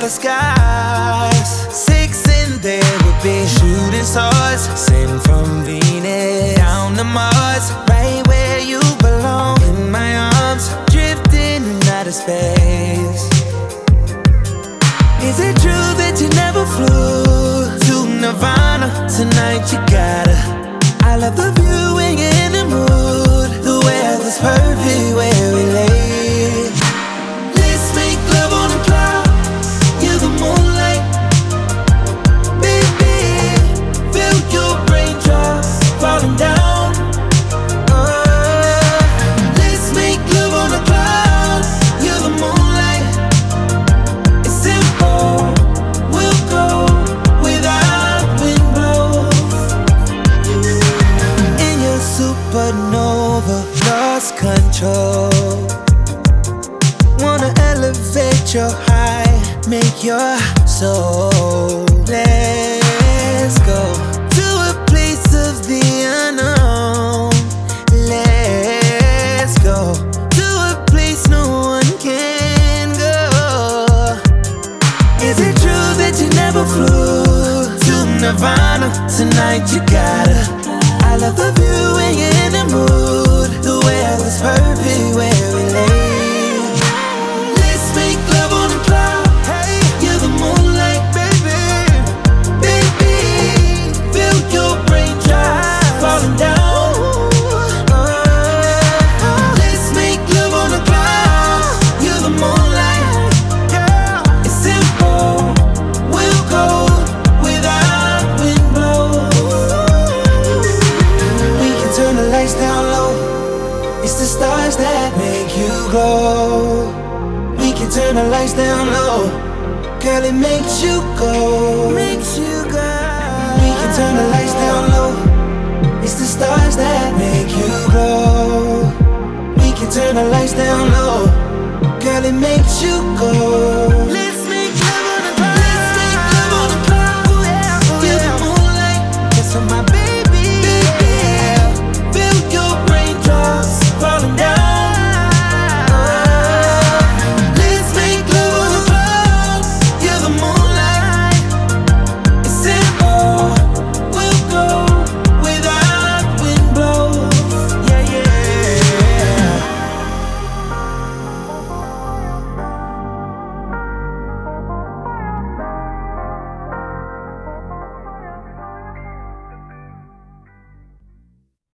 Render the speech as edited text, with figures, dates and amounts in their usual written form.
the skies. Six and there would be shooting stars sent from Venus down to Mars, right where you belong, in my arms, drifting in outer space. Is it true that you never flew to Nirvana? Tonight you gotta. I love the view when you're in the mood. The weather's perfect where we lay. Let's make love on a cloud. You're the moonlight, baby. Feel your raindrops falling down. Let's make love on a cloud. You're the moonlight. It's simple. We'll go without wind blows. In your supernova, lost control. Wanna elevate your high, make your soul. Let's go to a place of the unknown. Let's go to a place no one can go. Is it true that you never flew to Nirvana? Tonight you gotta. I love the view when you're in the mood. The weather's perfect where we lay. Let's make love on a cloud. Hey, you're the moonlight, baby. Baby, feel your raindrops falling down. Let's make love on a cloud. You're the moonlight. It's simple. We'll go without wind blows. We can turn the lights down low. It's the stars that make you glow. We can turn the lights down low. Girl, it makes you go. Makes you go. We can turn the lights down low. It's the stars that make you glow. We can turn the lights down low. Girl, it makes you go.